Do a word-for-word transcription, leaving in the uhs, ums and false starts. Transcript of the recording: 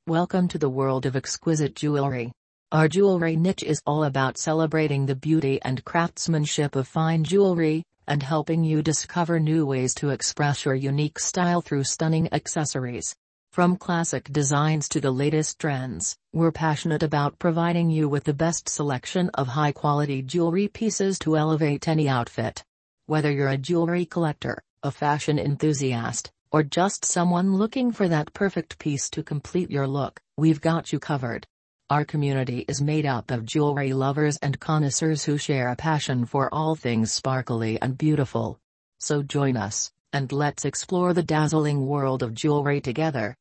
Welcome to the world of exquisite jewelry. Our jewelry niche is all about celebrating the beauty and craftsmanship of fine jewelry, and helping you discover new ways to express your unique style through stunning accessories. From classic designs to the latest trends, we're passionate about providing you with the best selection of high-quality jewelry pieces to elevate any outfit. Whether you're a jewelry collector, a fashion enthusiast, or just someone looking for that perfect piece to complete your look, we've got you covered. Our community is made up of jewelry lovers and connoisseurs who share a passion for all things sparkly and beautiful. So join us, and let's explore the dazzling world of jewelry together.